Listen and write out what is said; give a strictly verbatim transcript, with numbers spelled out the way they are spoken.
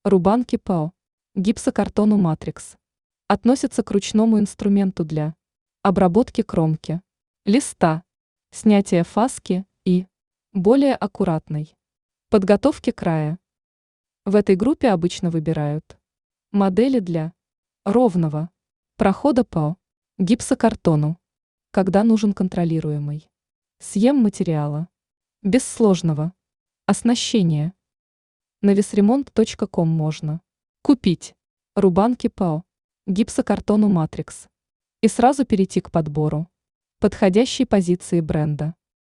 Рубанки ПАО. Гипсокартону матрикс. Относятся к ручному инструменту для обработки кромки, листа, снятия фаски и более аккуратной подготовки края. В этой группе обычно выбирают модели для ровного прохода по гипсокартону, когда нужен контролируемый съем материала, без сложного оснащения. На весремонт точка ком можно купить рубанки ПАО, гипсокартону матрикс и сразу перейти к подбору подходящей позиции бренда.